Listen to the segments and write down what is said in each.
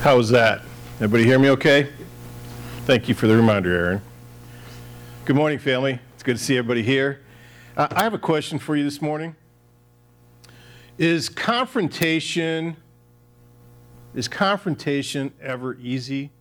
How was that? Everybody hear me okay? Thank you for the reminder, Aaron. Good morning, family. It's good to see everybody here. I have a question for you this morning. Is confrontation ever easy?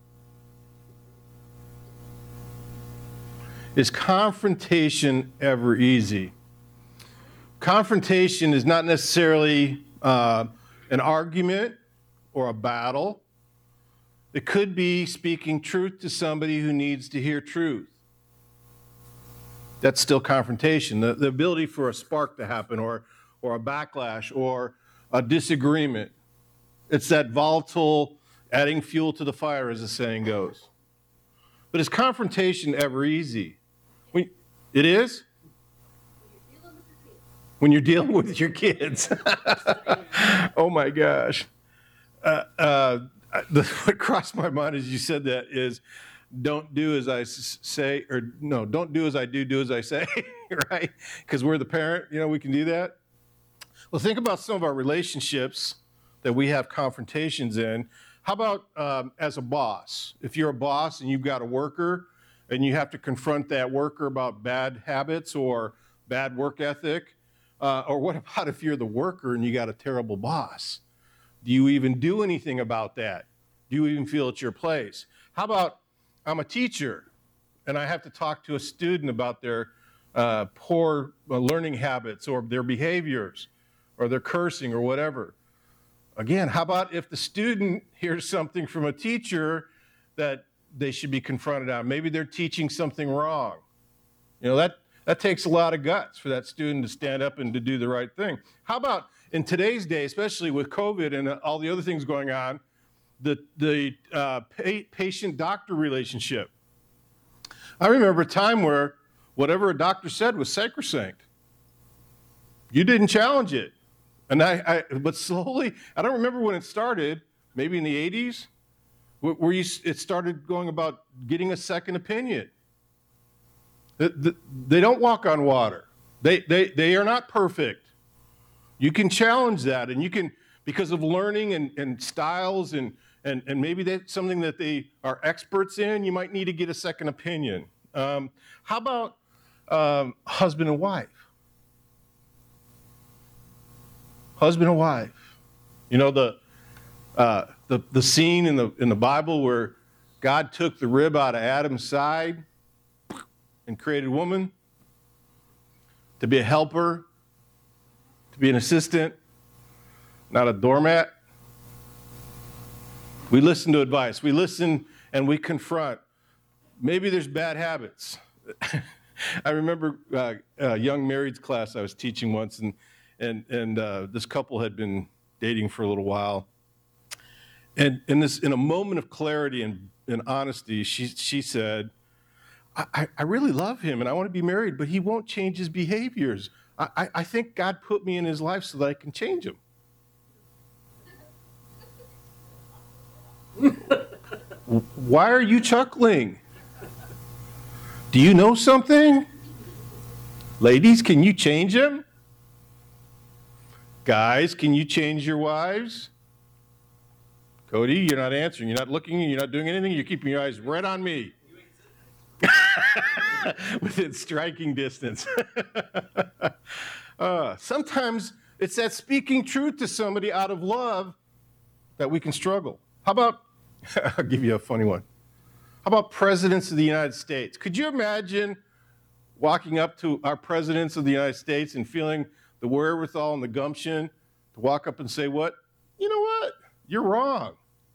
Is confrontation ever easy? Confrontation is not necessarily an argument or a battle. It could be speaking truth to somebody who needs to hear truth. That's still confrontation. The ability for a spark to happen or a backlash or a disagreement. It's that volatile adding fuel to the fire, as the saying goes. But is confrontation ever easy? It is? When you're dealing with your kids. Oh my gosh. What crossed my mind as you said that is, don't do as I say, or no, don't do as I do as I say, right? Because we're the parent, we can do that. Well, think about some of our relationships that we have confrontations in. How about as a boss? If you're a boss and you've got a worker and you have to confront that worker about bad habits or bad work ethic, or what about if you're the worker and you got a terrible boss? Do you even do anything about that? Do you even feel it's your place? How about I'm a teacher and I have to talk to a student about their poor learning habits or their behaviors or their cursing or whatever? Again, how about if the student hears something from a teacher that they should be confronted on? Maybe they're teaching something wrong. That takes a lot of guts for that student to stand up and to do the right thing. How about in today's day, especially with COVID and all the other things going on, the patient-doctor relationship? I remember a time where whatever a doctor said was sacrosanct. You didn't challenge it. But slowly, I don't remember when it started, maybe in the 80s, where it started going about getting a second opinion. They don't walk on water. They are not perfect. You can challenge that, and you can, because of learning and styles and maybe that's something that they are experts in, you might need to get a second opinion. How about husband and wife? Husband and wife. The scene in the Bible where God took the rib out of Adam's side and created woman to be a helper, to be an assistant, not a doormat. We listen to advice. We listen and we confront. Maybe there's bad habits. I remember a young marrieds class I was teaching once, and this couple had been dating for a little while. And in a moment of clarity and honesty, she said, I really love him and I want to be married, but he won't change his behaviors. I think God put me in his life so that I can change him. Why are you chuckling? Do you know something? Ladies, can you change him? Guys, can you change your wives? Cody, you're not answering. You're not looking. You're not doing anything. You're keeping your eyes right on me. Within striking distance. Sometimes it's that speaking truth to somebody out of love that we can struggle. How about, I'll give you a funny one. How about presidents of the United States? Could you imagine walking up to our presidents of the United States and feeling the wherewithal and the gumption to walk up and say, you know what? You're wrong.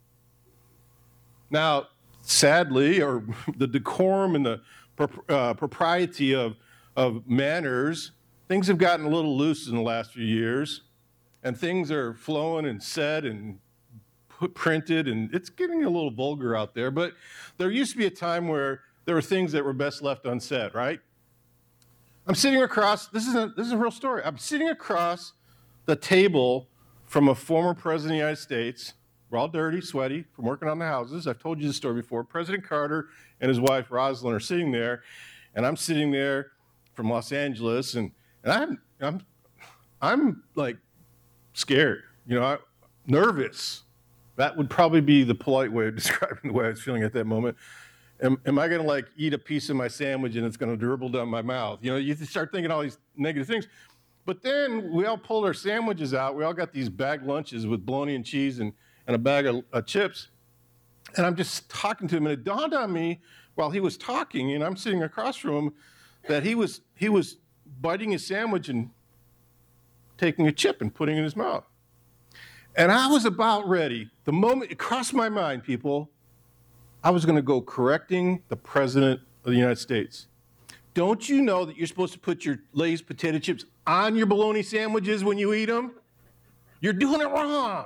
Now, sadly, or the decorum and the propriety of manners, things have gotten a little loose in the last few years, and things are flowing and said and printed, and it's getting a little vulgar out there. But there used to be a time where there were things that were best left unsaid, right? I'm sitting across, this is a real story. I'm sitting across the table from a former president of the United States. We're all dirty, sweaty from working on the houses. I've told you this story before. President Carter and his wife Rosalind are sitting there, and I'm sitting there from Los Angeles, and I'm like scared, nervous. That would probably be the polite way of describing the way I was feeling at that moment. Am I going to like eat a piece of my sandwich and it's going to dribble down my mouth? You know, you start thinking all these negative things. But then we all pulled our sandwiches out. We all got these bag lunches with bologna and cheese and a bag of chips. And I'm just talking to him, and it dawned on me while he was talking, and I'm sitting across from him, that he was biting his sandwich and taking a chip and putting it in his mouth. And I was about ready. The moment it crossed my mind, people, I was going to go correcting the President of the United States. Don't you know that you're supposed to put your Lay's potato chips on your bologna sandwiches when you eat them? You're doing it wrong.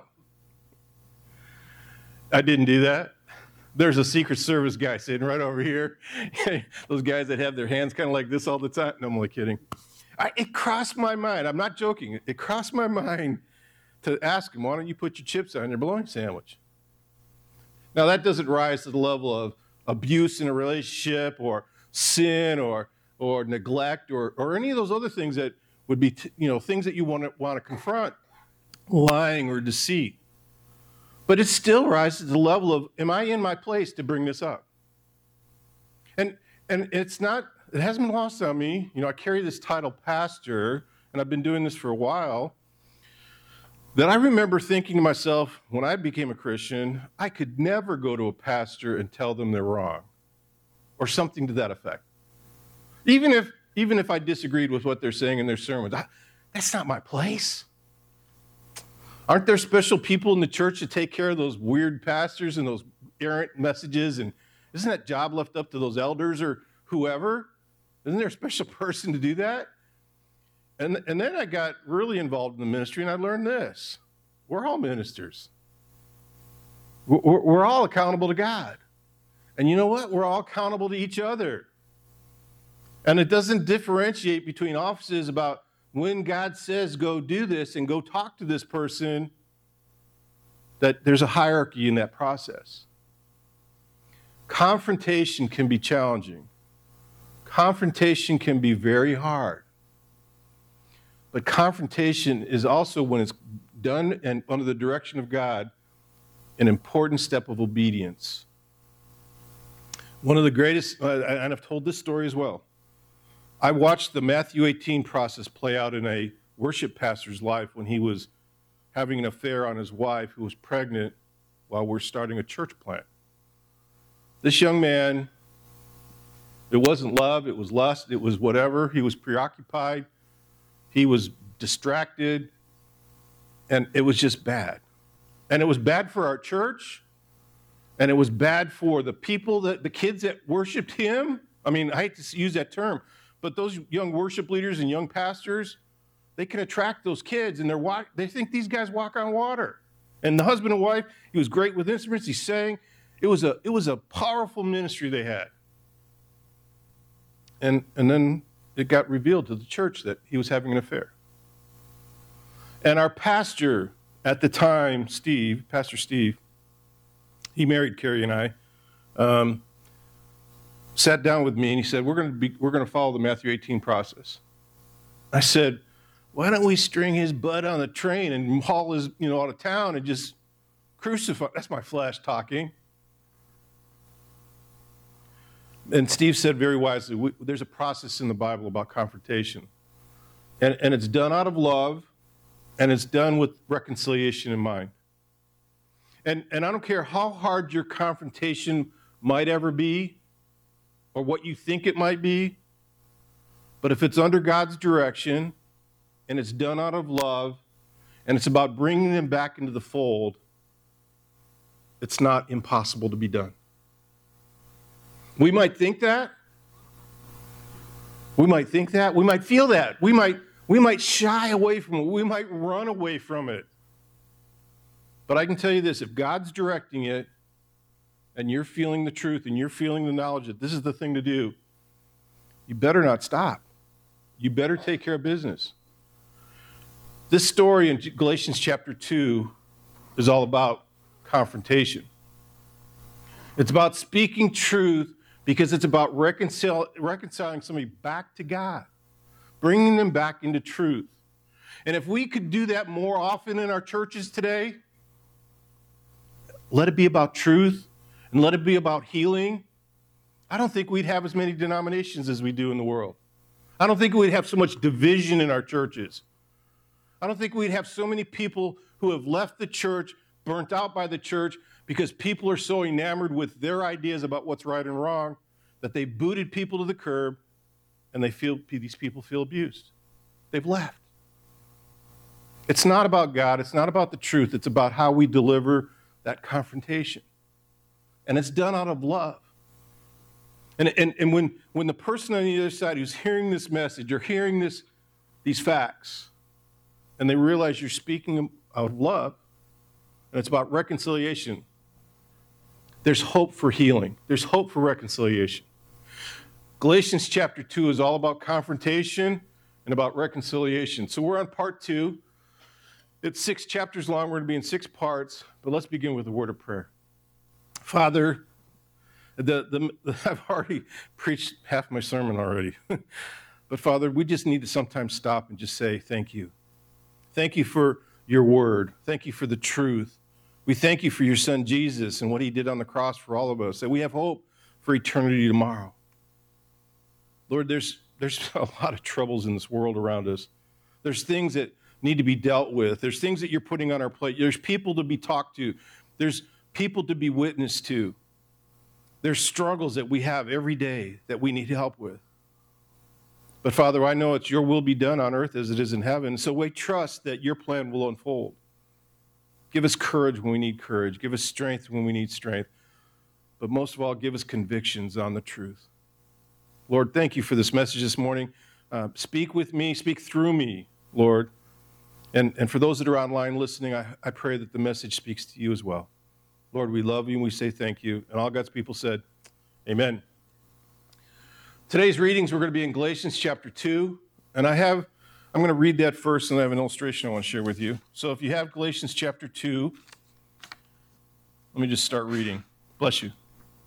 I didn't do that. There's a Secret Service guy sitting right over here. Those guys that have their hands kind of like this all the time. No, I'm only kidding. It crossed my mind. I'm not joking. It crossed my mind to ask him, why don't you put your chips on your bologna sandwich? Now, that doesn't rise to the level of abuse in a relationship or sin or neglect or any of those other things that would be, things that you want to confront, lying or deceit. But it still rises to the level of, am I in my place to bring this up? And it hasn't been lost on me. I carry this title pastor, and I've been doing this for a while, that I remember thinking to myself, when I became a Christian, I could never go to a pastor and tell them they're wrong, or something to that effect. Even if I disagreed with what they're saying in their sermons, that's not my place. Aren't there special people in the church to take care of those weird pastors and those errant messages? And isn't that job left up to those elders or whoever? Isn't there a special person to do that? And then I got really involved in the ministry, and I learned this. We're all ministers. We're all accountable to God. And you know what? We're all accountable to each other. And it doesn't differentiate between offices about when God says go do this and go talk to this person, that there's a hierarchy in that process. Confrontation can be challenging. Confrontation can be very hard. But confrontation is also, when it's done and under the direction of God, an important step of obedience. One of the greatest, and I've told this story as well, I watched the Matthew 18 process play out in a worship pastor's life when he was having an affair on his wife who was pregnant while we're starting a church plant. This young man, it wasn't love, it was lust, it was whatever. He was preoccupied, he was distracted, and it was just bad. And it was bad for our church, and it was bad for the people, the kids that worshiped him. I mean, I hate to use that term, but those young worship leaders and young pastors, they can attract those kids, and they think these guys walk on water. And the husband and wife, he was great with instruments, he sang. It was a powerful ministry they had. And then it got revealed to the church that he was having an affair. And our pastor at the time, Pastor Steve, he married Carrie and I, sat down with me and he said, we're going to follow the Matthew 18 process. I said, why don't we string his butt on the train and haul his, out of town and just crucify? That's my flesh talking. And Steve said very wisely, there's a process in the Bible about confrontation. And it's done out of love, and it's done with reconciliation in mind. And I don't care how hard your confrontation might ever be, or what you think it might be, but if it's under God's direction, and it's done out of love, and it's about bringing them back into the fold, it's not impossible to be done. We might think that. We might think that. We might feel that. We might shy away from it. We might run away from it. But I can tell you this, if God's directing it, and you're feeling the truth, and you're feeling the knowledge that this is the thing to do, you better not stop. You better take care of business. This story in Galatians chapter 2 is all about confrontation. It's about speaking truth because it's about reconciling somebody back to God, bringing them back into truth. And if we could do that more often in our churches today, let it be about truth, and let it be about healing, I don't think we'd have as many denominations as we do in the world. I don't think we'd have so much division in our churches. I don't think we'd have so many people who have left the church, burnt out by the church, because people are so enamored with their ideas about what's right and wrong that they booted people to the curb, and these people feel abused. They've left. It's not about God. It's not about the truth. It's about how we deliver that confrontation. And it's done out of love. And when the person on the other side who's hearing this message or hearing these facts, and they realize you're speaking out of love, and it's about reconciliation, there's hope for healing. There's hope for reconciliation. Galatians chapter 2 is all about confrontation and about reconciliation. So we're on part 2. It's 6 chapters long. We're going to be in 6 parts, but let's begin with a word of prayer. Father, I've already preached half my sermon already. But Father, we just need to sometimes stop and just say thank you. Thank you for your word. Thank you for the truth. We thank you for your son Jesus and what he did on the cross for all of us, that we have hope for eternity tomorrow. Lord, there's a lot of troubles in this world around us. There's things that need to be dealt with. There's things that you're putting on our plate. There's people to be talked to. There's people to be witnessed to. There's struggles that we have every day that we need help with. But Father, I know it's your will be done on earth as it is in heaven, so we trust that your plan will unfold. Give us courage when we need courage. Give us strength when we need strength. But most of all, give us convictions on the truth. Lord, thank you for this message this morning. Speak with me, speak through me, Lord. And for those that are online listening, I pray that the message speaks to you as well. Lord, we love you and we say thank you. And all God's people said, amen. Today's readings, we're going to be in Galatians chapter 2. And I'm going to read that first, and I have an illustration I want to share with you. So if you have Galatians chapter 2, let me just start reading. Bless you.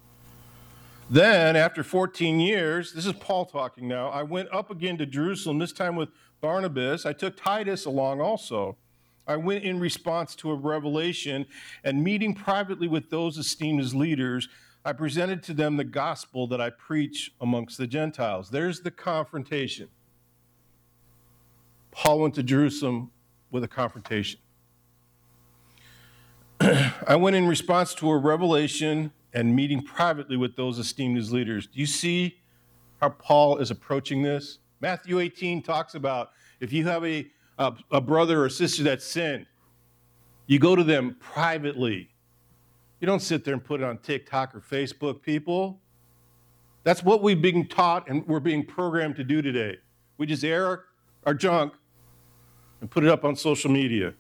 Then, after 14 years, this is Paul talking now, I went up again to Jerusalem, this time with Barnabas. I took Titus along also. I went in response to a revelation, and meeting privately with those esteemed as leaders, I presented to them the gospel that I preach amongst the Gentiles. There's the confrontation. Paul went to Jerusalem with a confrontation. I went in response to a revelation and meeting privately with those esteemed as leaders. Do you see how Paul is approaching this? Matthew 18 talks about if you have a brother or sister that's sinned, you go to them privately. You don't sit there and put it on TikTok or Facebook, people. That's what we've been taught and we're being programmed to do today. We just air our junk and put it up on social media.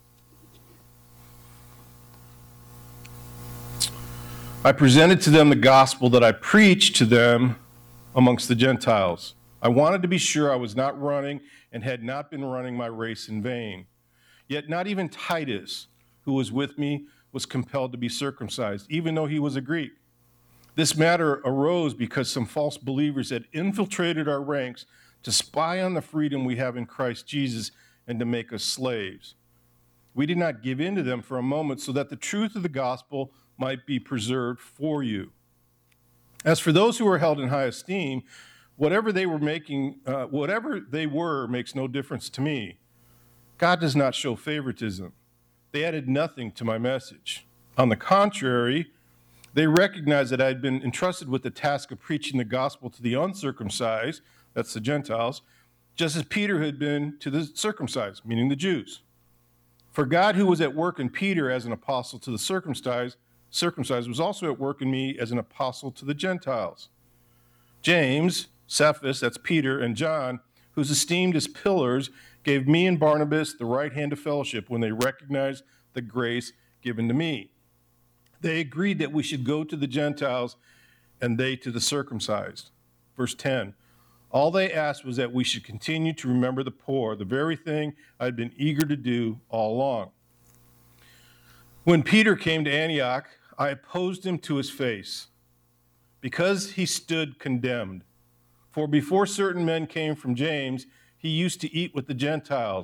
I presented to them the gospel that I preached to them amongst the Gentiles. I wanted to be sure I was not running and had not been running my race in vain. Yet not even Titus, who was with me, was compelled to be circumcised, even though he was a Greek. This matter arose because some false believers had infiltrated our ranks to spy on the freedom we have in Christ Jesus and to make us slaves. We did not give in to them for a moment so that the truth of the gospel might be preserved for you. As for those who are held in high esteem, whatever they were makes no difference to me. God does not show favoritism. They added nothing to my message. On the contrary, they recognized that I had been entrusted with the task of preaching the gospel to the uncircumcised, that's the Gentiles, just as Peter had been to the circumcised, meaning the Jews. For God, who was at work in Peter as an apostle to the circumcised, was also at work in me as an apostle to the Gentiles. James, Cephas, that's Peter, and John, who's esteemed as pillars, gave me and Barnabas the right hand of fellowship when they recognized the grace given to me. They agreed that we should go to the Gentiles and they to the circumcised. Verse 10, all they asked was that we should continue to remember the poor, the very thing I'd been eager to do all along. When Peter came to Antioch, I opposed him to his face because he stood condemned. For before certain men came from James, he used to eat with the Gentiles.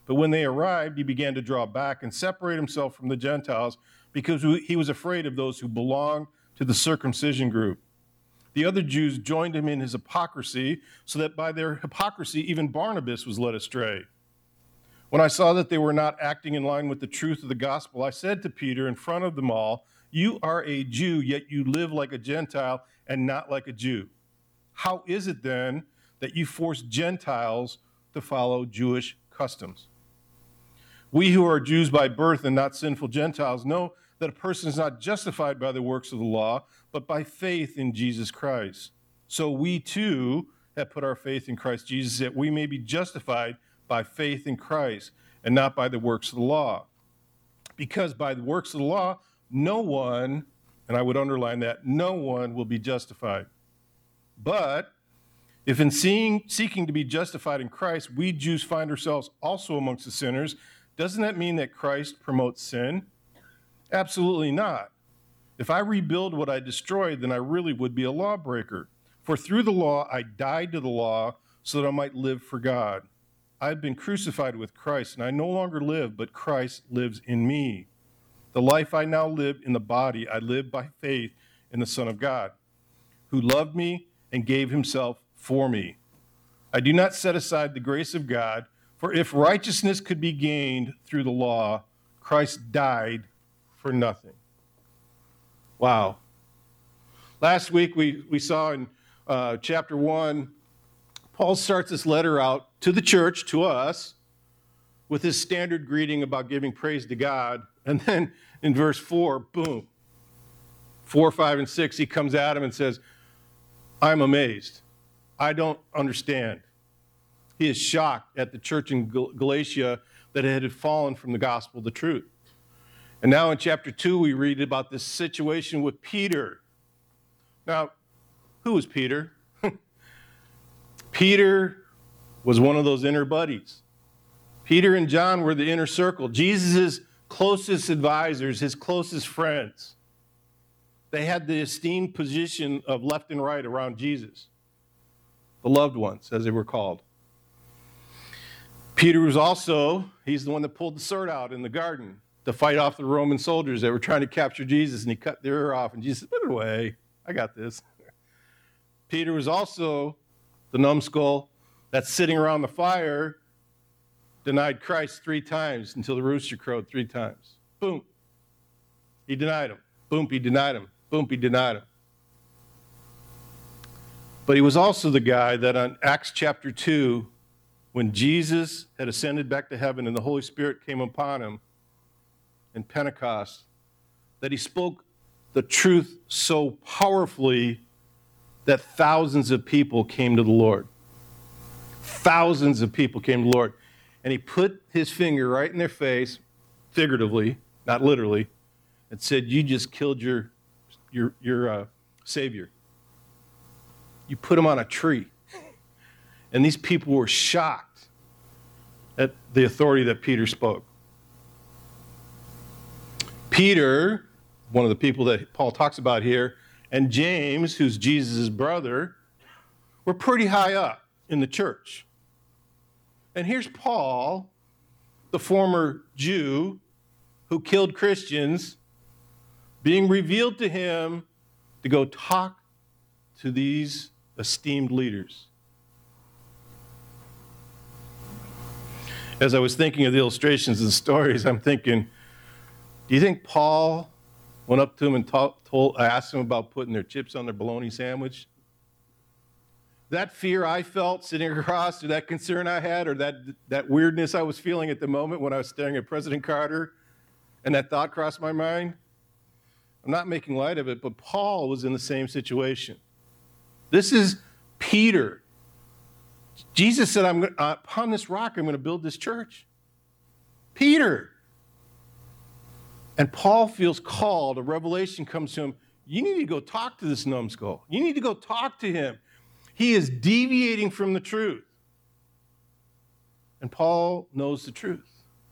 But when they arrived, he began to draw back and separate himself from the Gentiles because he was afraid of those who belonged to the circumcision group. The other Jews joined him in his hypocrisy, so that by their hypocrisy, even Barnabas was led astray. When I saw that they were not acting in line with the truth of the gospel, I said to Peter in front of them all, "You are a Jew, yet you live like a Gentile and not like a Jew. How is it then that you force Gentiles to follow Jewish customs? We who are Jews by birth and not sinful Gentiles know that a person is not justified by the works of the law, but by faith in Jesus Christ. So we too have put our faith in Christ Jesus, that we may be justified by faith in Christ and not by the works of the law. Because by the works of the law, no one, and I would underline that, no one will be justified. But if in seeking to be justified in Christ, we Jews find ourselves also amongst the sinners, doesn't that mean that Christ promotes sin? Absolutely not. If I rebuild what I destroyed, then I really would be a lawbreaker. For through the law, I died to the law so that I might live for God. I've been crucified with Christ, and I no longer live, but Christ lives in me. The life I now live in the body, I live by faith in the Son of God, who loved me and gave himself for me. I do not set aside the grace of God, for if righteousness could be gained through the law, Christ died for nothing." Wow. Last week we saw in chapter 1, Paul starts this letter out to the church, to us, with his standard greeting about giving praise to God. And then in verse 4, boom, 4, 5, and 6, he comes at him and says, "I'm amazed. I don't understand." He is shocked at the church in Galatia that it had fallen from the gospel of the truth. And now in chapter 2, we read about this situation with Peter. Now, who was Peter? Peter was one of those inner buddies. Peter and John were the inner circle, Jesus' closest advisors, his closest friends. They had the esteemed position of left and right around Jesus, the loved ones, as they were called. Peter was also, he's the one that pulled the sword out in the garden to fight off the Roman soldiers that were trying to capture Jesus, and he cut their ear off, and Jesus said, "Put it away, I got this." Peter was also the numbskull that's sitting around the fire, denied Christ 3 times until the rooster crowed 3 times. Boom. He denied him. Boom, he denied him. Boom, he denied him. But he was also the guy that on Acts chapter 2, when Jesus had ascended back to heaven and the Holy Spirit came upon him in Pentecost, that he spoke the truth so powerfully that thousands of people came to the Lord. Thousands of people came to the Lord. And he put his finger right in their face, figuratively, not literally, and said, "You just killed your Savior. You put him on a tree." And these people were shocked at the authority that Peter spoke. Peter, one of the people that Paul talks about here, and James, who's Jesus' brother, were pretty high up in the church. And here's Paul, the former Jew who killed Christians, being revealed to him to go talk to these esteemed leaders. As I was thinking of the illustrations and stories, I'm thinking, do you think Paul went up to him and asked him about putting their chips on their bologna sandwich? That fear I felt sitting across, or that concern I had, or that weirdness I was feeling at the moment when I was staring at President Carter, and that thought crossed my mind, I'm not making light of it, but Paul was in the same situation. This is Peter. Jesus said, upon this rock, I'm going to build this church. Peter. And Paul feels called, a revelation comes to him, you need to go talk to this numbskull. You need to go talk to him. He is deviating from the truth. And Paul knows the truth.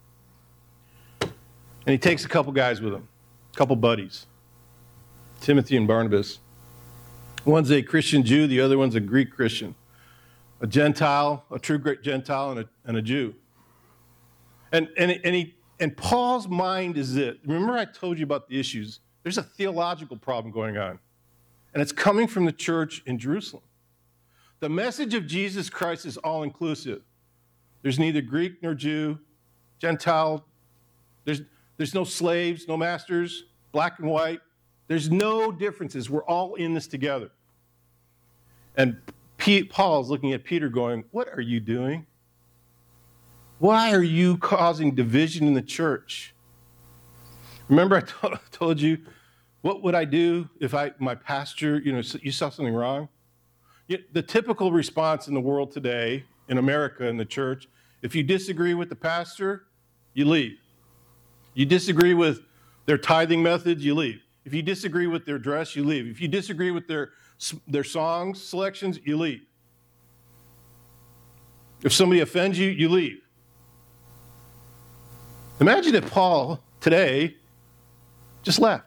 And he takes a couple guys with him, a couple buddies, Timothy and Barnabas. One's a Christian Jew, the other one's a Greek Christian, a Gentile, a true Greek Gentile, and a Jew. And Paul's mind is this. Remember I told you about the issues. There's a theological problem going on, and it's coming from the church in Jerusalem. The message of Jesus Christ is all-inclusive. There's neither Greek nor Jew, Gentile. There's no slaves, no masters, black and white. There's no differences. We're all in this together. And Paul's looking at Peter going, what are you doing? Why are you causing division in the church? Remember I told you, what would I do if my pastor, you saw something wrong? The typical response in the world today, in America, in the church, if you disagree with the pastor, you leave. You disagree with their tithing methods, you leave. If you disagree with their dress, you leave. If you disagree with their song selections, you leave. If somebody offends you, you leave. Imagine if Paul today just left.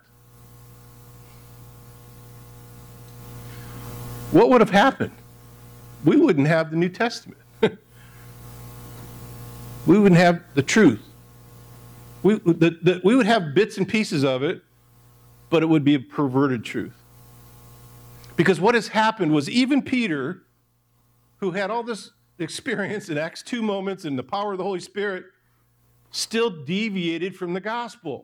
What would have happened? We wouldn't have the New Testament. We wouldn't have the truth. We would have bits and pieces of it, but it would be a perverted truth. Because what has happened was even Peter, who had all this experience in Acts 2 moments and the power of the Holy Spirit, still deviated from the gospel.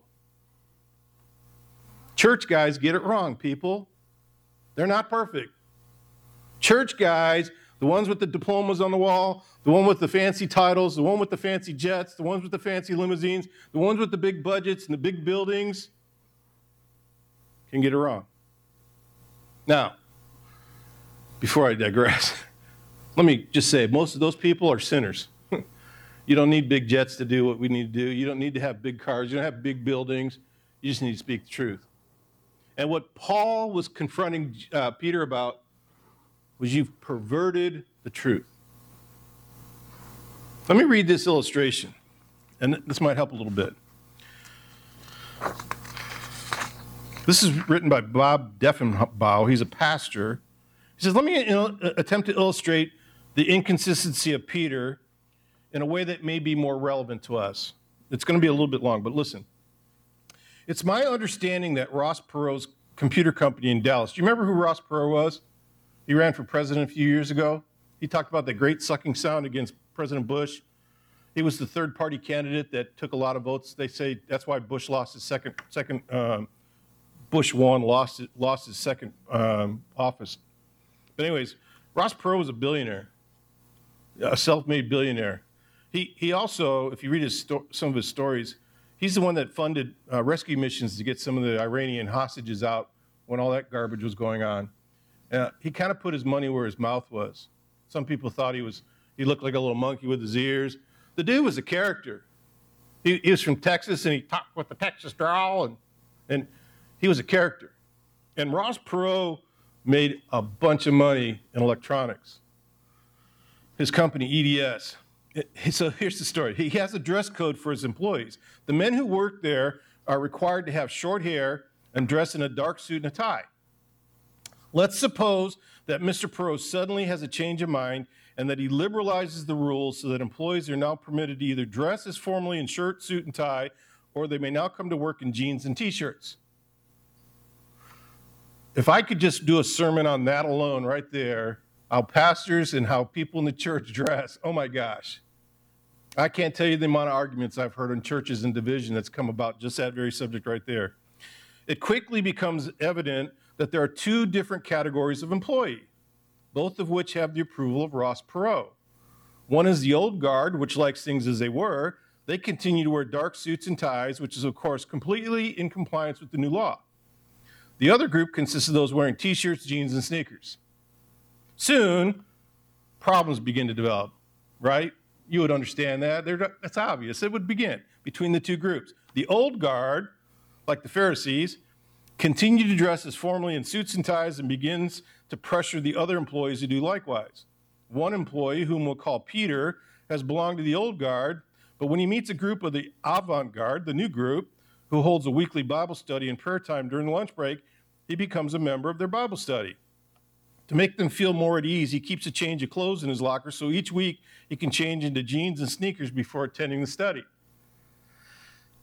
Church guys get it wrong, people. They're not perfect. Church guys, the ones with the diplomas on the wall, the one with the fancy titles, the one with the fancy jets, the ones with the fancy limousines, the ones with the big budgets and the big buildings, can get it wrong. Now, before I digress, let me just say, most of those people are sinners. You don't need big jets to do what we need to do. You don't need to have big cars. You don't have big buildings. You just need to speak the truth. And what Paul was confronting Peter about was you've perverted the truth. Let me read this illustration, and this might help a little bit. This is written by Bob Deffinbaugh. He's a pastor. He says, let me attempt to illustrate the inconsistency of Peter in a way that may be more relevant to us. It's going to be a little bit long, but listen. It's my understanding that Ross Perot's computer company in Dallas, do you remember who Ross Perot was? He ran for president a few years ago. He talked about the great sucking sound against President Bush. He was the third-party candidate that took a lot of votes. They say that's why Bush lost his Bush won, lost his second office. But anyways, Ross Perot was a billionaire, a self-made billionaire. He also, if you read some of his stories, he's the one that funded rescue missions to get some of the Iranian hostages out when all that garbage was going on. He kind of put his money where his mouth was. Some people thought he looked like a little monkey with his ears. The dude was a character. He was from Texas, and he talked with the Texas drawl, and he was a character. And Ross Perot made a bunch of money in electronics. His company, EDS. So here's the story. He has a dress code for his employees. The men who work there are required to have short hair and dress in a dark suit and a tie. Let's suppose that Mr. Perot suddenly has a change of mind and that he liberalizes the rules so that employees are now permitted to either dress as formally in shirt, suit, and tie, or they may now come to work in jeans and T-shirts. If I could just do a sermon on that alone right there, how pastors and how people in the church dress, oh my gosh. I can't tell you the amount of arguments I've heard in churches and division that's come about just that very subject right there. It quickly becomes evident that there are two different categories of employee, both of which have the approval of Ross Perot. One is the old guard, which likes things as they were. They continue to wear dark suits and ties, which is, of course, completely in compliance with the new law. The other group consists of those wearing T-shirts, jeans, and sneakers. Soon, problems begin to develop, right? You would understand that. That's obvious. It would begin between the two groups. The old guard, like the Pharisees, continue to dress as formally in suits and ties and begins to pressure the other employees to do likewise. One employee, whom we'll call Peter, has belonged to the old guard, but when he meets a group of the avant-garde, the new group, who holds a weekly Bible study and prayer time during the lunch break, he becomes a member of their Bible study. To make them feel more at ease, he keeps a change of clothes in his locker, so each week he can change into jeans and sneakers before attending the study.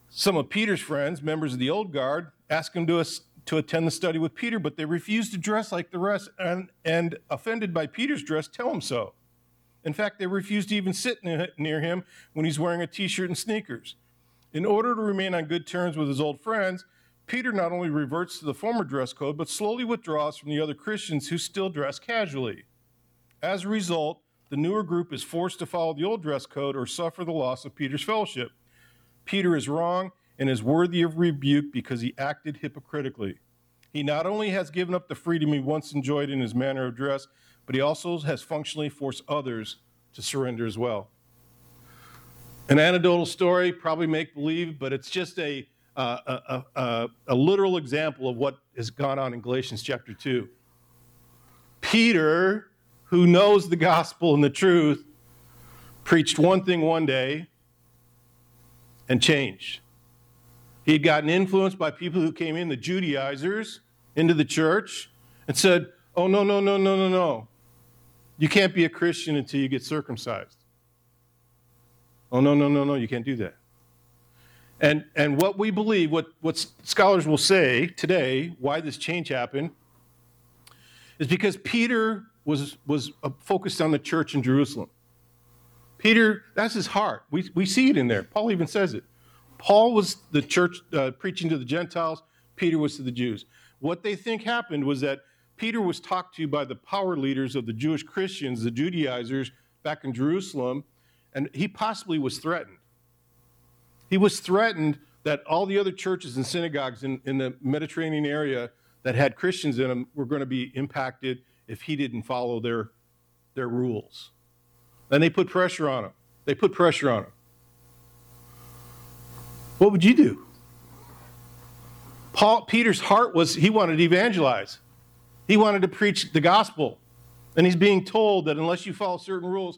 Some of Peter's friends, members of the old guard, asked him to attend the study with Peter, but they refused to dress like the rest, and offended by Peter's dress, tell him so. In fact, they refused to even sit near him when he's wearing a t-shirt and sneakers. In order to remain on good terms with his old friends, Peter not only reverts to the former dress code, but slowly withdraws from the other Christians who still dress casually. As a result, the newer group is forced to follow the old dress code or suffer the loss of Peter's fellowship. Peter is wrong and is worthy of rebuke because he acted hypocritically. He not only has given up the freedom he once enjoyed in his manner of dress, but he also has functionally forced others to surrender as well. An anecdotal story, probably make-believe, but it's just a literal example of what has gone on in Galatians chapter 2. Peter, who knows the gospel and the truth, preached one thing one day and changed. He had gotten influenced by people who came in, the Judaizers, into the church and said, oh, no. You can't be a Christian until you get circumcised. Oh, no, you can't do that. And what we believe, what scholars will say today, why this change happened, is because Peter was focused on the church in Jerusalem. Peter, that's his heart. We see it in there. Paul even says it. Paul was the church preaching to the Gentiles. Peter was to the Jews. What they think happened was that Peter was talked to by the power leaders of the Jewish Christians, the Judaizers, back in Jerusalem, and he possibly was threatened. He was threatened that all the other churches and synagogues in the Mediterranean area that had Christians in them were going to be impacted if he didn't follow their rules. And they put pressure on him. What would you do? Peter's heart was he wanted to evangelize. He wanted to preach the gospel. And he's being told that unless you follow certain rules,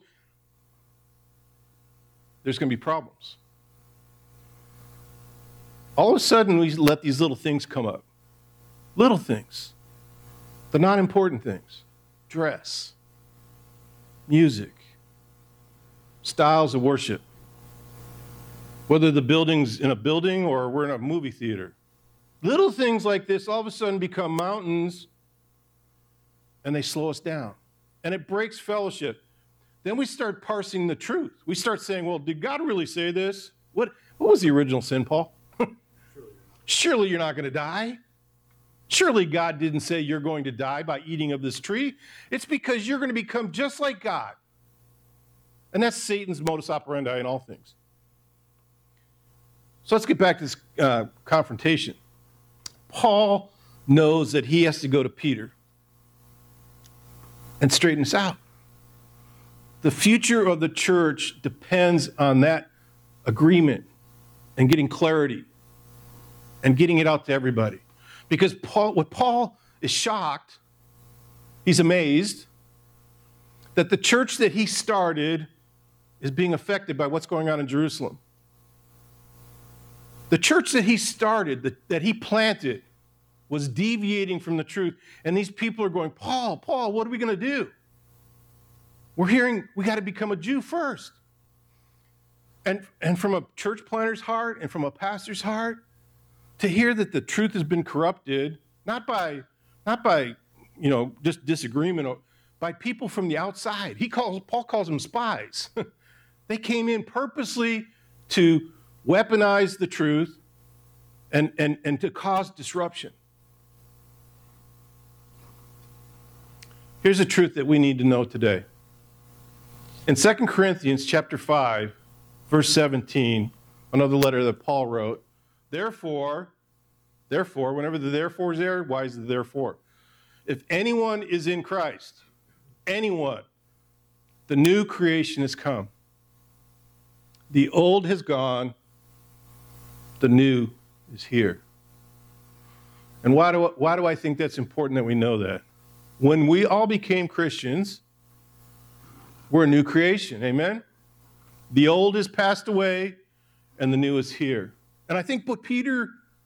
there's going to be problems. All of a sudden, we let these little things come up. Little things. The not important things. Dress. Music. Styles of worship. Whether the building's in a building or we're in a movie theater. Little things like this all of a sudden become mountains and they slow us down. And it breaks fellowship. Then we start parsing the truth. We start saying, well, did God really say this? What was the original sin, Paul? Surely you're not going to die. Surely God didn't say you're going to die by eating of this tree. It's because you're going to become just like God. And that's Satan's modus operandi in all things. So let's get back to this confrontation. Paul knows that he has to go to Peter and straighten this out. The future of the church depends on that agreement and getting clarity and getting it out to everybody. Because Paul is shocked, he's amazed, that the church that he started is being affected by what's going on in Jerusalem. The church that he started, that he planted, was deviating from the truth. And these people are going, Paul, what are we going to do? We're hearing we got to become a Jew first. And from a church planter's heart and from a pastor's heart, to hear that the truth has been corrupted, not by just disagreement, by people from the outside. Paul calls them spies. They came in purposely to weaponize the truth and to cause disruption. Here's a truth that we need to know today. In 2 Corinthians chapter 5, verse 17, another letter that Paul wrote, Therefore, whenever the therefore is there, why is the therefore? If anyone is in Christ, anyone, the new creation has come. The old has gone, the new is here. And why do I think that's important that we know that? When we all became Christians, we're a new creation, amen? The old has passed away and the new is here. And I think what Peter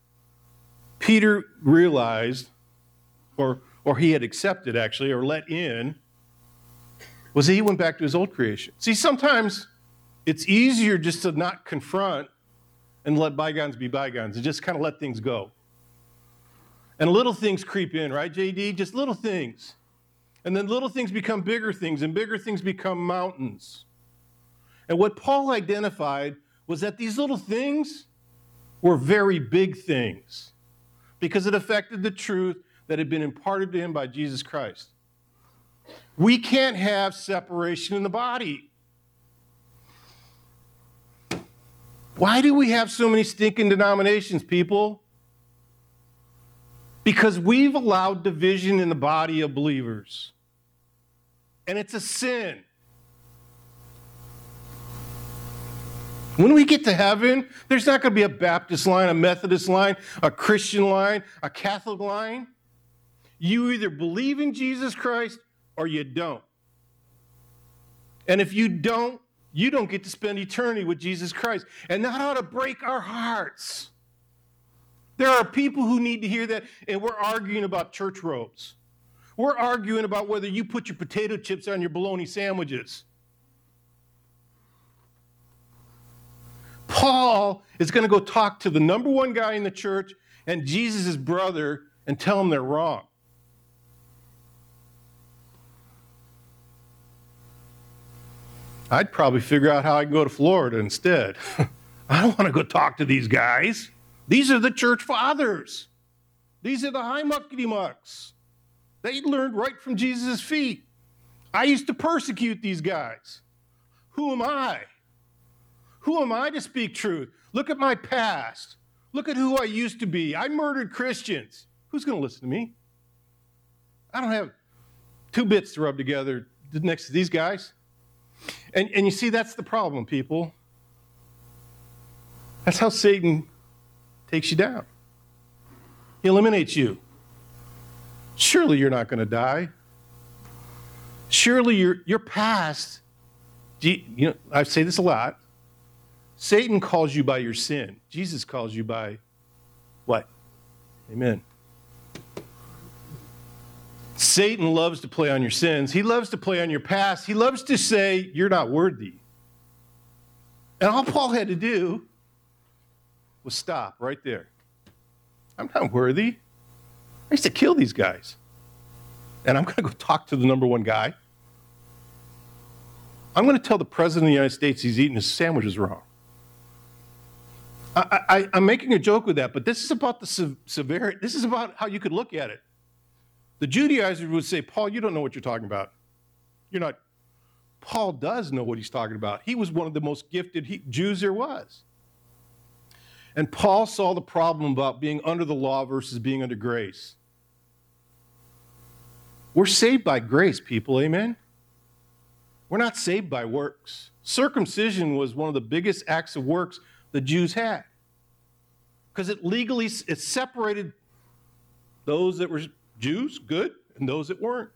realized, or he had accepted actually, or let in, was that he went back to his old creation. See, sometimes it's easier just to not confront and let bygones be bygones and just kind of let things go. And little things creep in, right, JD? Just little things. And then little things become bigger things, and bigger things become mountains. And what Paul identified was that these little things were very big things because it affected the truth that had been imparted to him by Jesus Christ. We can't have separation in the body. Why do we have so many stinking denominations, people? Because we've allowed division in the body of believers. And it's a sin. When we get to heaven, there's not going to be a Baptist line, a Methodist line, a Christian line, a Catholic line. You either believe in Jesus Christ or you don't. And if you don't get to spend eternity with Jesus Christ. And that ought to break our hearts. There are people who need to hear that, and we're arguing about church robes. We're arguing about whether you put your potato chips on your bologna sandwiches. Paul is going to go talk to the number one guy in the church and Jesus' brother and tell them they're wrong. I'd probably figure out how I can go to Florida instead. I don't want to go talk to these guys. These are the church fathers. These are the high muckety mucks. They learned right from Jesus' feet. I used to persecute these guys. Who am I? Who am I to speak truth? Look at my past. Look at who I used to be. I murdered Christians. Who's going to listen to me? I don't have 2 bits to rub together next to these guys. And you see, that's the problem, people. That's how Satan takes you down. He eliminates you. Surely you're not going to die. Surely your past, I say this a lot. Satan calls you by your sin. Jesus calls you by what? Amen. Satan loves to play on your sins. He loves to play on your past. He loves to say, you're not worthy. And all Paul had to do was stop right there. I'm not worthy. I used to kill these guys. And I'm going to go talk to the number one guy. I'm going to tell the president of the United States he's eating his sandwiches wrong. I'm making a joke with that, but this is about the severity. This is about how you could look at it. The Judaizers would say, Paul, you don't know what you're talking about. You're not. Paul does know what he's talking about. He was one of the most gifted Jews there was. And Paul saw the problem about being under the law versus being under grace. We're saved by grace, people, amen? We're not saved by works. Circumcision was one of the biggest acts of works the Jews had. Because it separated those that were Jews, good, and those that weren't.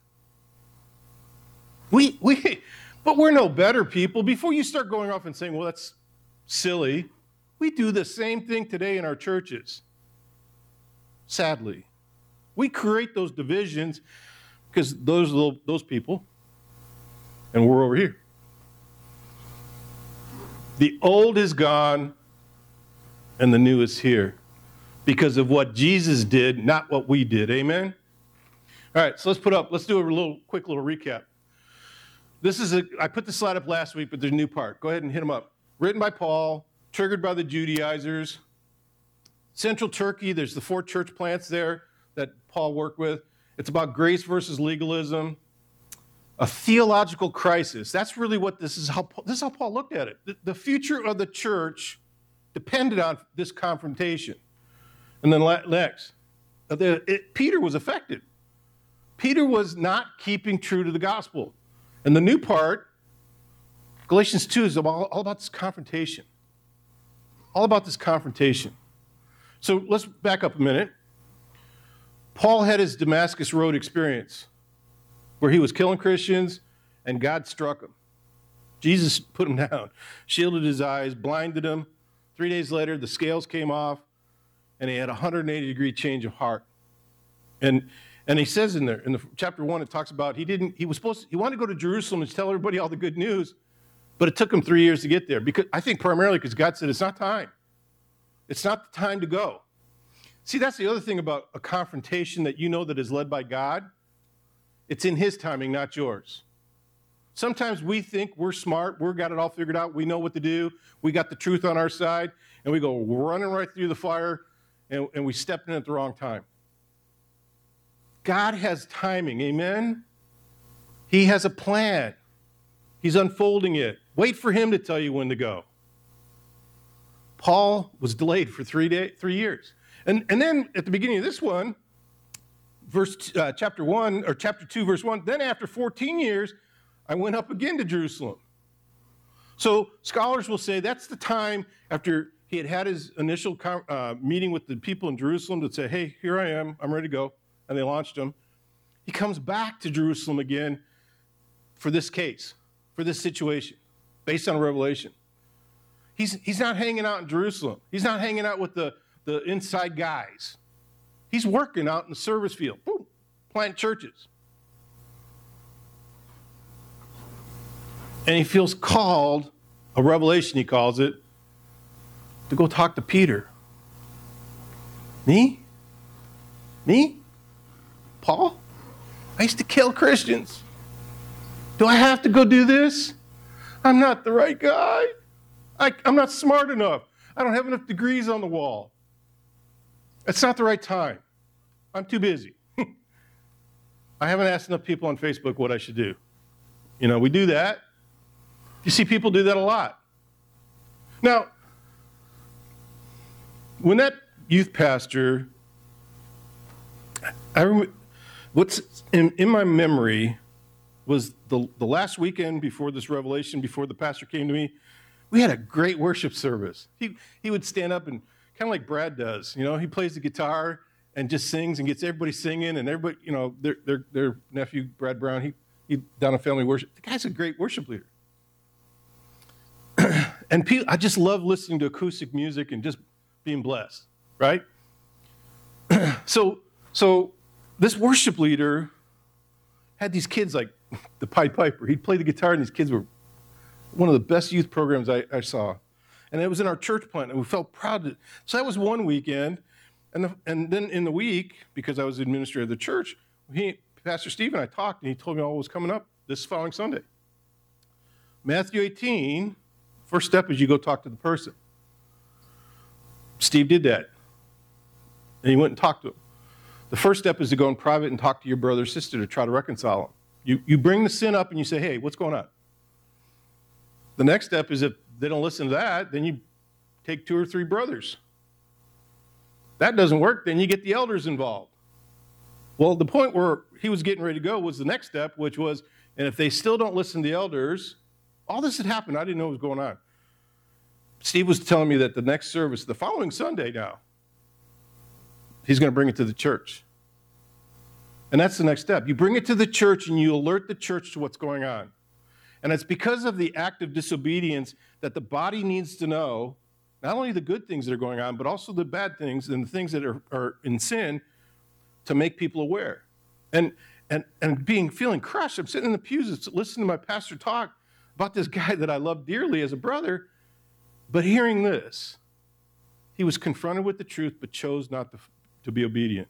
But we're no better, people. Before you start going off and saying, well, that's silly, we do the same thing today in our churches. Sadly. We create those divisions because those people, and we're over here. The old is gone, and the new is here because of what Jesus did, not what we did. Amen? All right, so let's do a quick little recap. I put the slide up last week, but there's a new part. Go ahead and hit them up. Written by Paul, triggered by the Judaizers. Central Turkey, there's the 4 church plants there that Paul worked with. It's about grace versus legalism. A theological crisis. That's really what this is how Paul looked at it. The future of the church depended on this confrontation. And then next, Peter was affected. Peter was not keeping true to the gospel. And the new part, Galatians 2, is all about this confrontation. All about this confrontation. So let's back up a minute. Paul had his Damascus Road experience where he was killing Christians and God struck him. Jesus put him down, shielded his eyes, blinded him. 3 days later, the scales came off and he had a 180-degree change of heart. And he says in there, in the chapter 1, it talks about he wanted to go to Jerusalem and tell everybody all the good news, but it took him 3 years to get there. Because I think primarily because God said, it's not time. It's not the time to go. See, that's the other thing about a confrontation that you know that is led by God. It's in his timing, not yours. Sometimes we think we're smart, we've got it all figured out, we know what to do, we got the truth on our side, and we go running right through the fire, and we step in at the wrong time. God has timing, amen? He has a plan. He's unfolding it. Wait for him to tell you when to go. Paul was delayed for 3 years. And then at the beginning of this one, chapter 2, verse 1, then after 14 years, I went up again to Jerusalem. So scholars will say that's the time after he had his initial meeting with the people in Jerusalem to say, hey, here I am, I'm ready to go. And they launched him. He comes back to Jerusalem again for this case, for this situation, based on Revelation. He's not hanging out in Jerusalem. He's not hanging out with the inside guys. He's working out in the service field. Boom, planting churches. And he feels called, a revelation he calls it, to go talk to Peter. Me? Paul? I used to kill Christians. Do I have to go do this? I'm not the right guy. I'm not smart enough. I don't have enough degrees on the wall. It's not the right time. I'm too busy. I haven't asked enough people on Facebook what I should do. You know, we do that. You see people do that a lot. Now, when that youth pastor, what's in my memory was the last weekend before this revelation, before the pastor came to me, we had a great worship service. He would stand up and kind of like Brad does, you know, he plays the guitar and just sings and gets everybody singing, and everybody, you know, their nephew, Brad Brown, he down a family worship. The guy's a great worship leader. And I just love listening to acoustic music and just being blessed, right? So this worship leader had these kids like the Pied Piper. He'd play the guitar, and these kids were one of the best youth programs I saw. And it was in our church plant, and we felt proud. So that was one weekend. And then in the week, because I was the administrator of the church, Pastor Steve and I talked, and he told me all was coming up this following Sunday. Matthew 18, first step is you go talk to the person. Steve did that. And he went and talked to him. The first step is to go in private and talk to your brother or sister to try to reconcile them. You bring the sin up and you say, hey, what's going on? The next step is if they don't listen to that, then you take 2 or 3 brothers. That doesn't work, then you get the elders involved. Well, the point where he was getting ready to go was the next step, which was, and if they still don't listen to the elders, all this had happened. I didn't know what was going on. Steve was telling me that the next service, the following Sunday now, he's going to bring it to the church. And that's the next step. You bring it to the church and you alert the church to what's going on. And it's because of the act of disobedience that the body needs to know not only the good things that are going on, but also the bad things and the things that are in sin to make people aware. And feeling crushed. I'm sitting in the pews listening to my pastor talk about this guy that I love dearly as a brother, but hearing this, he was confronted with the truth but chose not to be obedient.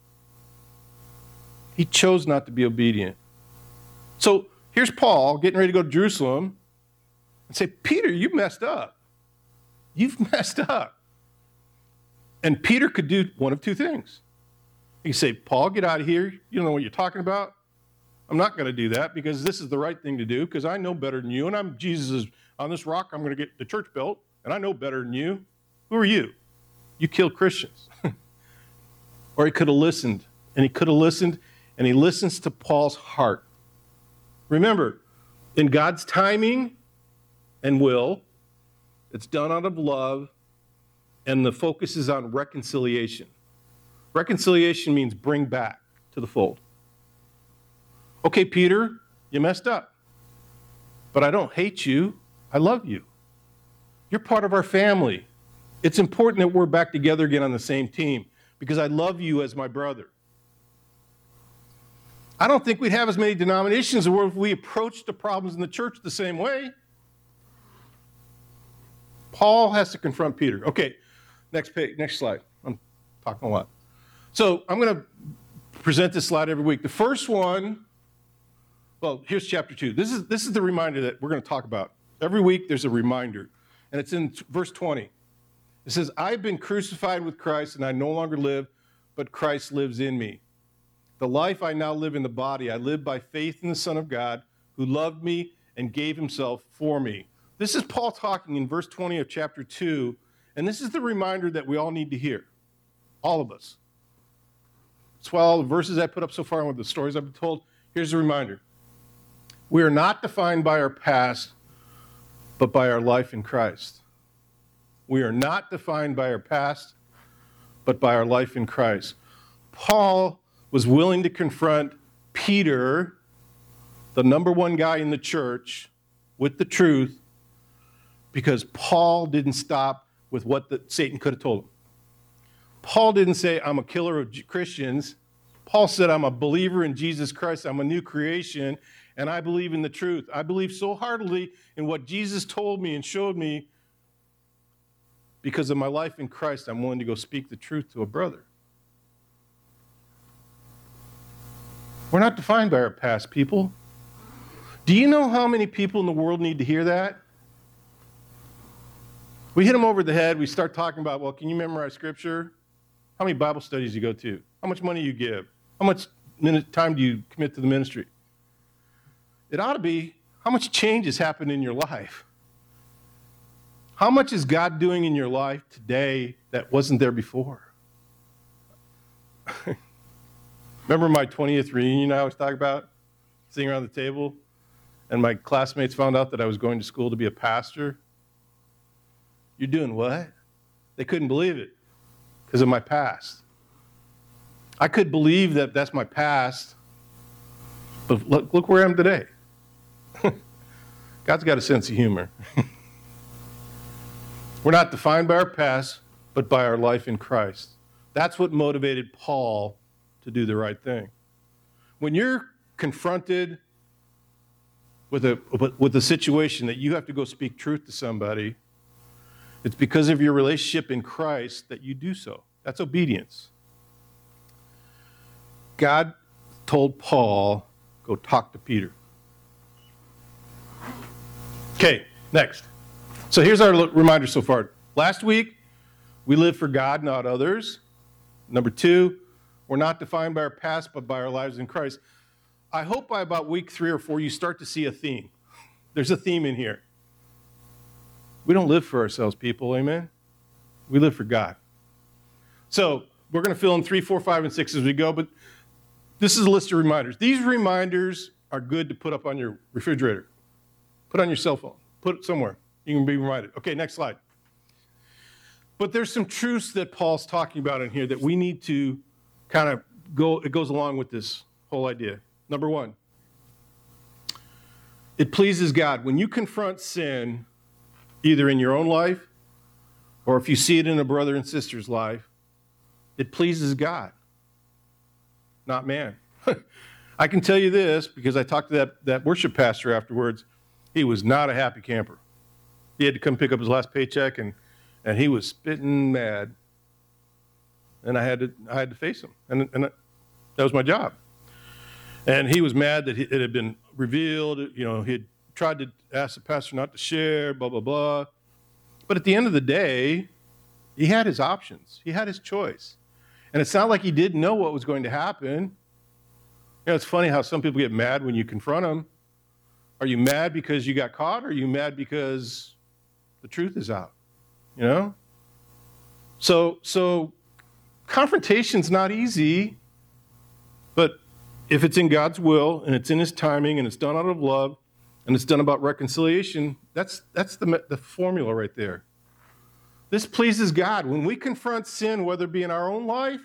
He chose not to be obedient. So here's Paul getting ready to go to Jerusalem and say, Peter, you messed up. You've messed up. And Peter could do one of 2 things. He could say, Paul, get out of here. You don't know what you're talking about. I'm not going to do that because this is the right thing to do because I know better than you, and I'm Jesus. On this rock, I'm going to get the church built, and I know better than you. Who are you? You killed Christians. Or he could have listened, and he listens to Paul's heart. Remember, in God's timing and will, it's done out of love, and the focus is on reconciliation. Reconciliation means bring back to the fold. Okay, Peter, you messed up. But I don't hate you. I love you. You're part of our family. It's important that we're back together again on the same team because I love you as my brother. I don't think we'd have as many denominations if we approached the problems in the church the same way. Paul has to confront Peter. Okay, Next page, next slide. I'm talking a lot. So I'm going to present this slide every week. The first one, well, here's chapter 2. This is the reminder that we're going to talk about. Every week there's a reminder, and it's in verse 20. It says, I've been crucified with Christ, and I no longer live, but Christ lives in me. The life I now live in the body, I live by faith in the Son of God, who loved me and gave himself for me. This is Paul talking in verse 20 of chapter 2, and this is the reminder that we all need to hear, all of us. That's why all the verses I put up so far and with the stories I've been told, here's a reminder. We are not defined by our past, but by our life in Christ. We are not defined by our past, but by our life in Christ. Paul was willing to confront Peter, the number one guy in the church, with the truth, because Paul didn't stop with what Satan could have told him. Paul didn't say, I'm a killer of Christians. Paul said, I'm a believer in Jesus Christ. I'm a new creation, and I believe in the truth. I believe so heartily in what Jesus told me and showed me. Because of my life in Christ, I'm willing to go speak the truth to a brother. We're not defined by our past, people. Do you know how many people in the world need to hear that? We hit them over the head. We start talking about, well, can you memorize scripture? How many Bible studies do you go to? How much money you give? How much time do you commit to the ministry? It ought to be, how much change has happened in your life? How much is God doing in your life today that wasn't there before? Remember my 20th reunion I was talking about? Sitting around the table, and my classmates found out that I was going to school to be a pastor. You're doing what? They couldn't believe it because of my past. I could believe that that's my past, but look where I am today. God's got a sense of humor. We're not defined by our past, but by our life in Christ. That's what motivated Paul to do the right thing. When you're confronted with a situation that you have to go speak truth to somebody, it's because of your relationship in Christ that you do so. That's obedience. God told Paul, go talk to Peter. Okay, next. So here's our reminder so far. Last week, we live for God, not others. Number 2, we're not defined by our past, but by our lives in Christ. I hope by about week 3 or 4, you start to see a theme. There's a theme in here. We don't live for ourselves, people, amen? We live for God. So we're going to fill in 3, 4, 5, and 6 as we go, but this is a list of reminders. These reminders are good to put up on your refrigerator. Put on your cell phone. Put it somewhere. You can be reminded. Okay, next slide. But there's some truths that Paul's talking about in here that we need to kind of it goes along with this whole idea. Number 1, it pleases God. When you confront sin, either in your own life or if you see it in a brother and sister's life, it pleases God, not man. I can tell you this because I talked to that worship pastor afterwards. He was not a happy camper. He had to come pick up his last paycheck, and he was spitting mad. And I had to face him, and that was my job. And he was mad that it had been revealed. You know, he had tried to ask the pastor not to share, blah, blah, blah. But at the end of the day, he had his options. He had his choice. And it's not like he didn't know what was going to happen. You know, it's funny how some people get mad when you confront them. Are you mad because you got caught, or are you mad because the truth is out? You know? So confrontation's not easy, but if it's in God's will and it's in his timing and it's done out of love and it's done about reconciliation, that's the formula right there. This pleases God. When we confront sin, whether it be in our own life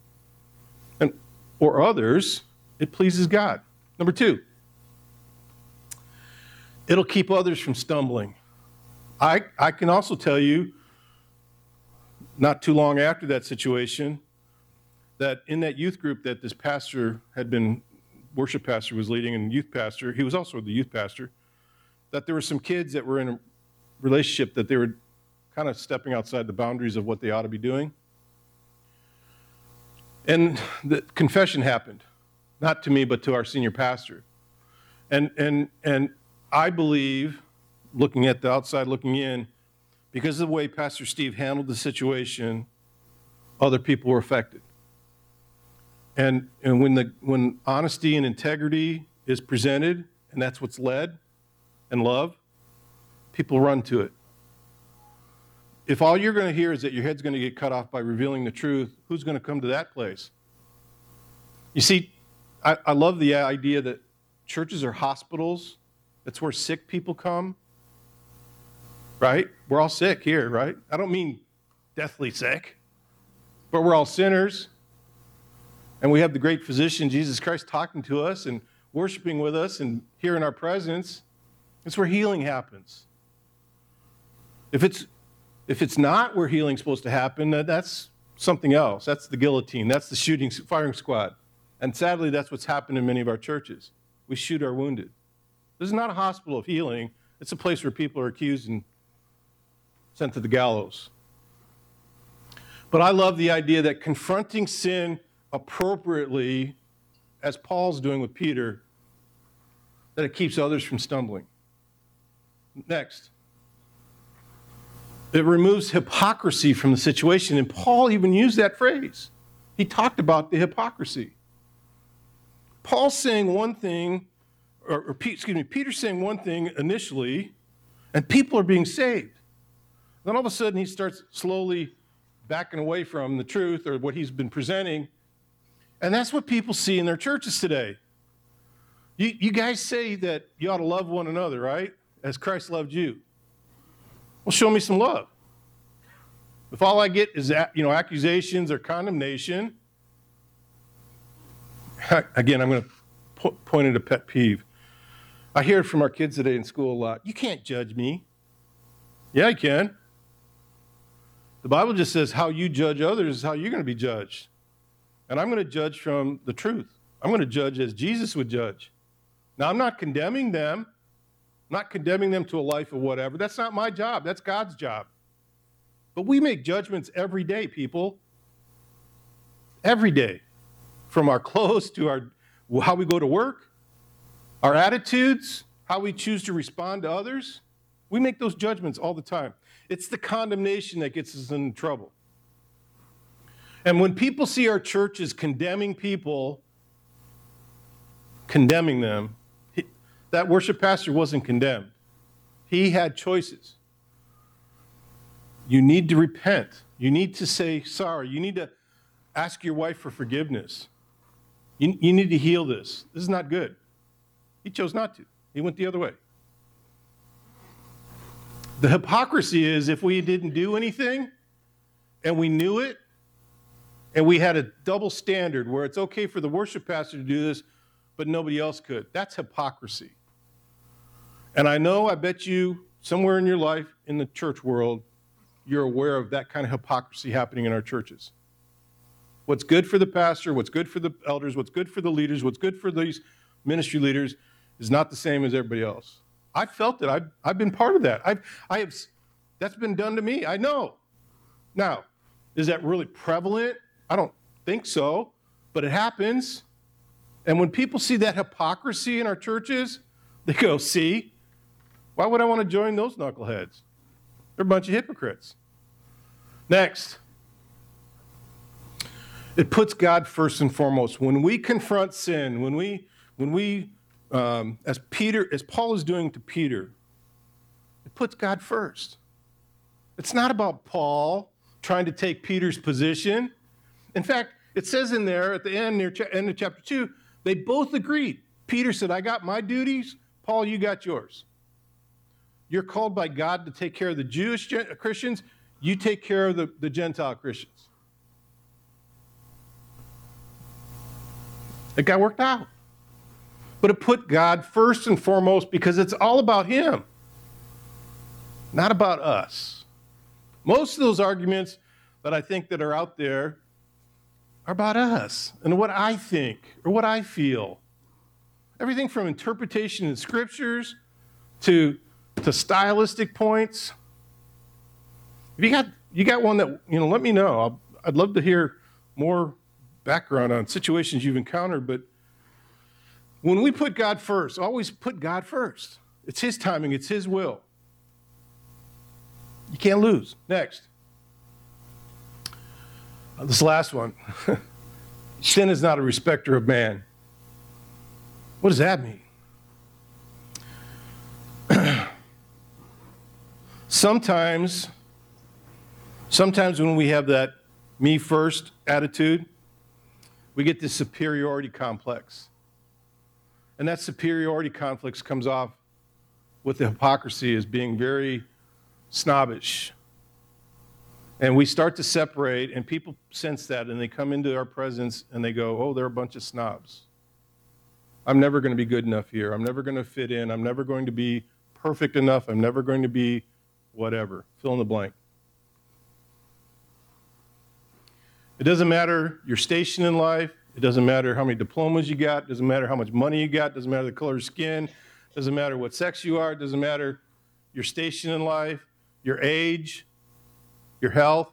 or others, it pleases God. Number 2, it'll keep others from stumbling. I can also tell you, not too long after that situation, that in that youth group that this pastor had been, worship pastor was leading, and youth pastor, he was also the youth pastor, that there were some kids that were in a relationship that they were kind of stepping outside the boundaries of what they ought to be doing. And the confession happened, not to me, but to our senior pastor. And I believe, looking at the outside, looking in, because of the way Pastor Steve handled the situation, other people were affected. And when honesty and integrity is presented, and that's what's led, and love, people run to it. If all you're going to hear is that your head's going to get cut off by revealing the truth, who's going to come to that place? You see, I love the idea that churches are hospitals. That's where sick people come, right? We're all sick here, right? I don't mean deathly sick, but we're all sinners. And we have the great physician, Jesus Christ, talking to us and worshiping with us and here in our presence. It's where healing happens. If it's not where healing's supposed to happen, that's something else. That's the guillotine. That's the firing squad. And sadly, that's what's happened in many of our churches. We shoot our wounded. This is not a hospital of healing. It's a place where people are accused and sent to the gallows. But I love the idea that confronting sin appropriately, as Paul's doing with Peter, that it keeps others from stumbling. Next. It removes hypocrisy from the situation, and Paul even used that phrase. He talked about the hypocrisy. Paul's saying one thing, Peter's saying one thing initially, and people are being saved. Then all of a sudden he starts slowly backing away from the truth or what he's been presenting, and that's what people see in their churches today. You guys say that you ought to love one another, right? As Christ loved you. Well, show me some love. If all I get is accusations or condemnation, again, I'm going to point at a pet peeve. I hear it from our kids today in school a lot. You can't judge me. Yeah, I can. The Bible just says how you judge others is how you're going to be judged. And I'm going to judge from the truth. I'm going to judge as Jesus would judge. Now, I'm not condemning them. I'm not condemning them to a life of whatever. That's not my job. That's God's job. But we make judgments every day, people. Every day. From our clothes to how we go to work, our attitudes, how we choose to respond to others. We make those judgments all the time. It's the condemnation that gets us in trouble. And when people see our churches condemning people, condemning them, that worship pastor wasn't condemned. He had choices. You need to repent. You need to say sorry. You need to ask your wife for forgiveness. You need to heal this. This is not good. He chose not to. He went the other way. The hypocrisy is if we didn't do anything and we knew it and we had a double standard where it's okay for the worship pastor to do this, but nobody else could. That's hypocrisy. And I bet you somewhere in your life, in the church world, you're aware of that kind of hypocrisy happening in our churches. What's good for the pastor, what's good for the elders, what's good for the leaders, what's good for these ministry leaders is not the same as everybody else. I've felt it. I've been part of that. That's been done to me. I know. Now, is that really prevalent? I don't think so, but it happens. And when people see that hypocrisy in our churches, they go, see, why would I want to join those knuckleheads? They're a bunch of hypocrites. Next. It puts God first and foremost. When we confront sin, when we as Paul is doing to Peter, it puts God first. It's not about Paul trying to take Peter's position. In fact, it says in there at the end of chapter 2, they both agreed. Peter said, I got my duties. Paul, you got yours. You're called by God to take care of the Jewish Christians. You take care of the Gentile Christians. It got worked out. But it put God first and foremost because it's all about him, not about us. Most of those arguments that I think that are out there are about us and what I think or what I feel. Everything from interpretation in scriptures to stylistic points. If you got one that, let me know. I'd love to hear more background on situations you've encountered. But when we put God first, always put God first. It's his timing, it's his will. You can't lose. Next. This last one. Sin is not a respecter of man. What does that mean? Sometimes when we have that me first attitude, we get this superiority complex. And that superiority complex comes off with the hypocrisy as being very snobbish. And we start to separate, and people sense that, and they come into our presence and they go, oh, they're a bunch of snobs. I'm never going to be good enough here. I'm never going to fit in. I'm never going to be perfect enough. I'm never going to be whatever. Fill in the blank. It doesn't matter your station in life. It doesn't matter how many diplomas you got. It doesn't matter how much money you got. It doesn't matter the color of skin. It doesn't matter what sex you are. It doesn't matter your station in life, your age, your health.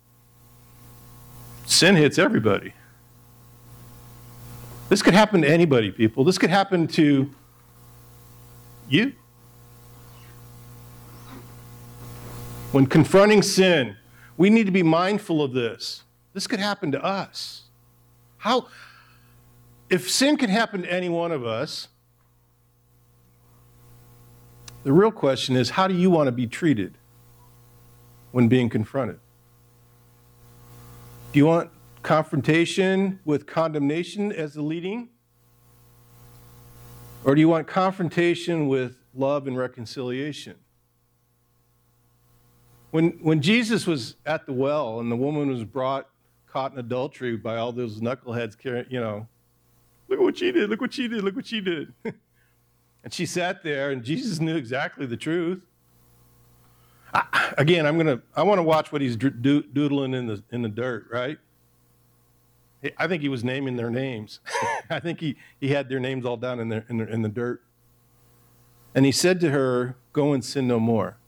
Sin hits everybody. This could happen to anybody, people. This could happen to you. When confronting sin, we need to be mindful of this. This could happen to us. If sin can happen to any one of us, the real question is, how do you want to be treated when being confronted? Do you want confrontation with condemnation as the leading? Or do you want confrontation with love and reconciliation? When Jesus was at the well and the woman was caught in adultery by all those knuckleheads, look what she did, look what she did, look what she did. And she sat there, and Jesus knew exactly the truth. I want to watch what he's doodling in the dirt, right? I think he was naming their names. I think he had their names all down in the dirt. And he said to her, "Go and sin no more."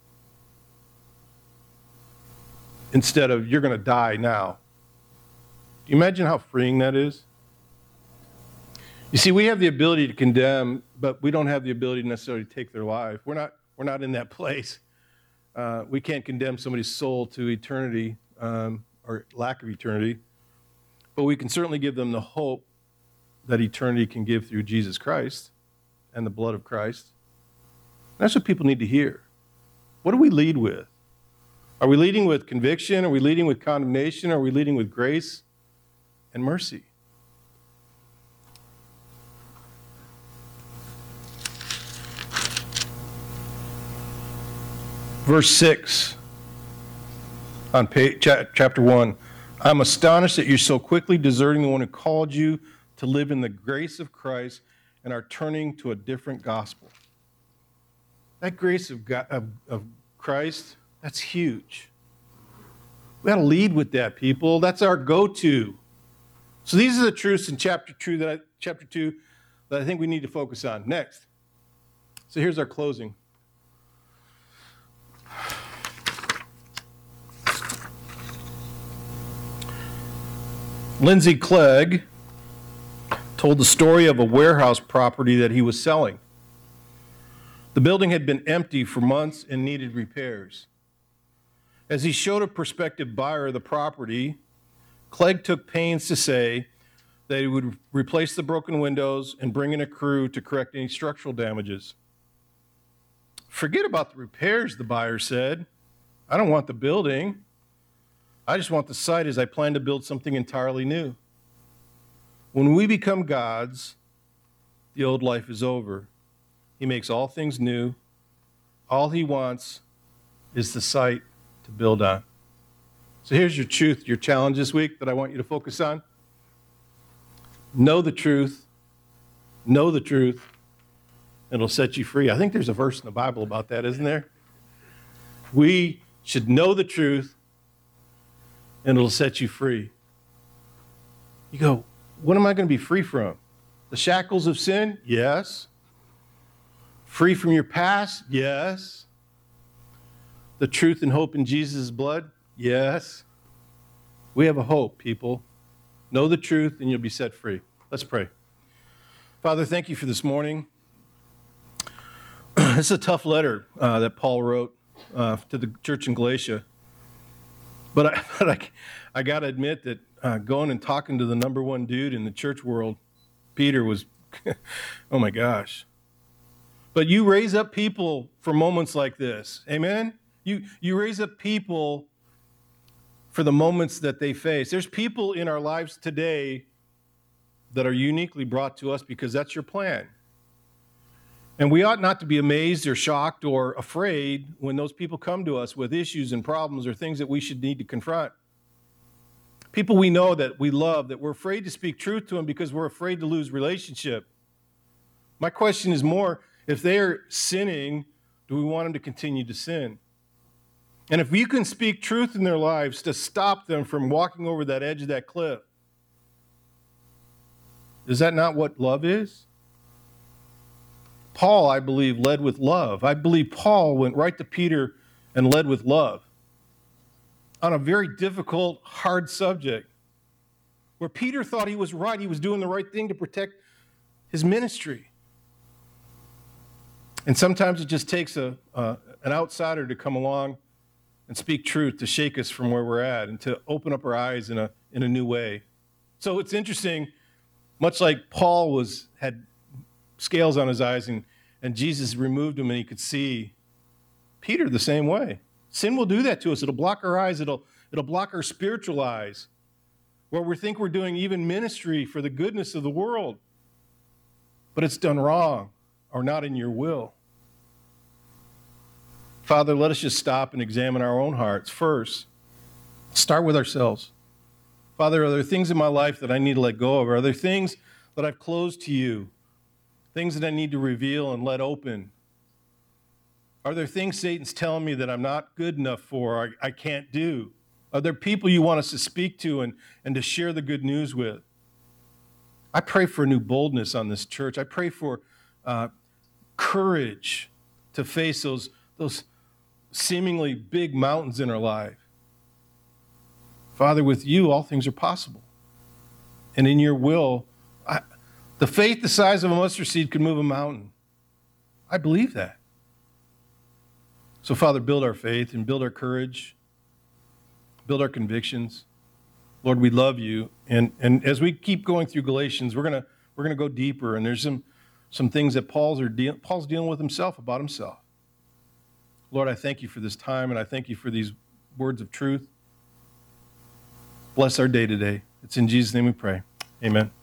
Instead of, "You're going to die now." Do you imagine how freeing that is? You see, we have the ability to condemn, but we don't have the ability to necessarily take their life. We're not in that place. We can't condemn somebody's soul to eternity or lack of eternity, but we can certainly give them the hope that eternity can give through Jesus Christ and the blood of Christ. That's what people need to hear. What do we lead with? Are we leading with conviction? Are we leading with condemnation? Are we leading with grace and mercy? Verse 6 on chapter 1. I'm astonished that you're so quickly deserting the one who called you to live in the grace of Christ and are turning to a different gospel. That grace of Christ, that's huge. We got to lead with that, people. That's our go-to. So these are the truths in chapter 2 that I think we need to focus on. Next. So here's our closing. Lindsay Clegg told the story of a warehouse property that he was selling. The building had been empty for months and needed repairs. As he showed a prospective buyer the property, Clegg took pains to say that he would replace the broken windows and bring in a crew to correct any structural damages. "Forget about the repairs," the buyer said. "I don't want the building. I just want the site, as I plan to build something entirely new." When we become God's, the old life is over. He makes all things new. All he wants is the site to build on. So here's your truth, your challenge this week that I want you to focus on. Know the truth. Know the truth. It'll set you free. I think there's a verse in the Bible about that, isn't there? We should know the truth, and it'll set you free. You go, what am I going to be free from? The shackles of sin? Yes. Free from your past? Yes. the truth and hope in Jesus' blood? Yes. We have a hope, people. Know the truth and you'll be set free. Let's pray. Father, thank you for this morning. This is a tough letter that Paul wrote to the church in Galatia. But I got to admit that going and talking to the number one dude in the church world, Peter, was, oh my gosh. But you raise up people for moments like this. Amen? You raise up people for the moments that they face. There's people in our lives today that are uniquely brought to us because that's your plan. And we ought not to be amazed or shocked or afraid when those people come to us with issues and problems or things that we should need to confront. People we know that we love, that we're afraid to speak truth to them because we're afraid to lose relationship. My question is more, if they're sinning, do we want them to continue to sin? And if you can speak truth in their lives to stop them from walking over that edge of that cliff, is that not what love is? Paul, I believe, led with love. I believe Paul went right to Peter and led with love on a very difficult, hard subject where Peter thought he was right. He was doing the right thing to protect his ministry. And sometimes it just takes an outsider to come along and speak truth to shake us from where we're at and to open up our eyes in a new way. So it's interesting, much like Paul had scales on his eyes and Jesus removed them and he could see, Peter the same way. Sin will do that to us. It'll block our eyes. It'll block our spiritual eyes where we think we're doing even ministry for the goodness of the world, but it's done wrong or not in your will. Father, let us just stop and examine our own hearts first. Start with ourselves. Father, are there things in my life that I need to let go of? Are there things that I've closed to you? Things that I need to reveal and let open? Are there things Satan's telling me that I'm not good enough for, or I can't do? Are there people you want us to speak to and to share the good news with? I pray for a new boldness on this church. I pray for courage to face those seemingly big mountains in our life. Father, with you, all things are possible. And in your will, the faith the size of a mustard seed could move a mountain. I believe that. So, Father, build our faith and build our courage, build our convictions. Lord, we love you. And as we keep going through Galatians, we're gonna go deeper. And there's some things that Paul's dealing with himself, about himself. Lord, I thank you for this time, and I thank you for these words of truth. Bless our day today. It's in Jesus' name we pray. Amen.